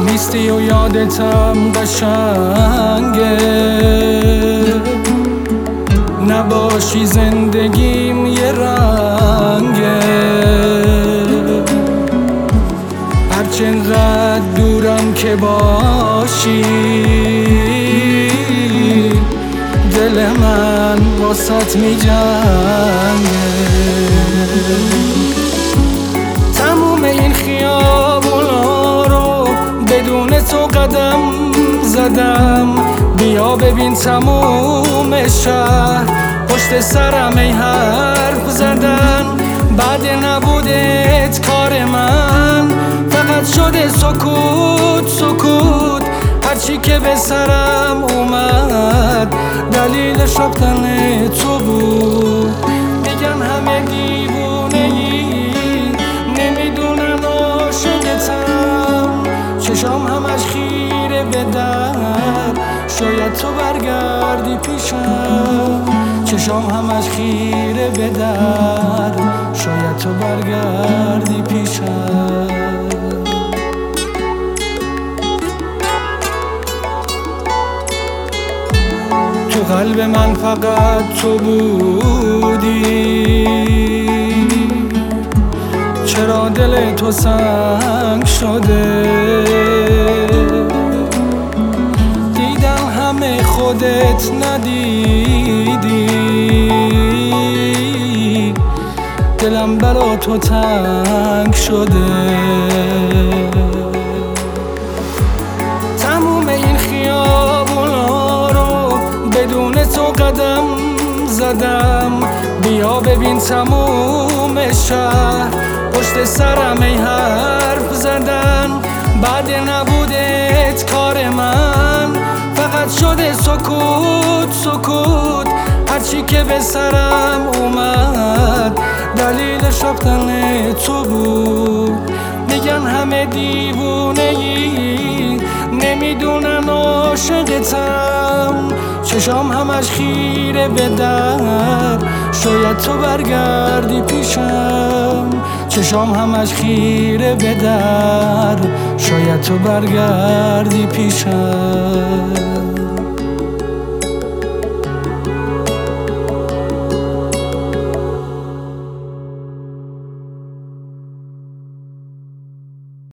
نیستی و یادتم قشنگه، نباشی زندگیم یه رنگه. هرچقدر دورم که باشی، دل من واسط می جنگه. تموم این خیابونا رو بدون تو قدم زدم، بیا ببین تموم شهر پشت سرم ای حرف زدن. بعد نبودت کار من فقط شده سکوت سکوت، هرچی که به سرم اومد دلیلش رفتن تو بود. میگن همه دیوونه‌ای، نمیدونن عاشقتم، چشام همش خیره به در، شاید تو برگردی پیشم. چشام همش خیره به در، شاید تو برگردی پیشم. تو قلب من فقط تو بودی، چرا دل تو سنگ شده؟ دیدم همه خودت ندیدی، دلم برا تو تنگ شده. تموم این خیابونا رو بدون تو قدم زدم، بیا ببین تموم شهر پشت سرم ای حرف زدن. بعد نبودت کار من فقط شده سکوت سکوت، هرچی که به سرم اومد دلیلش رفتن تو بود. میگن همه دیوونه‌ای، نمیدونن عاشقتم، چشام همش خیره به در، شاید تو برگردی پیشم. چشام همش خیره به در، شاید تو برگردی پیشم.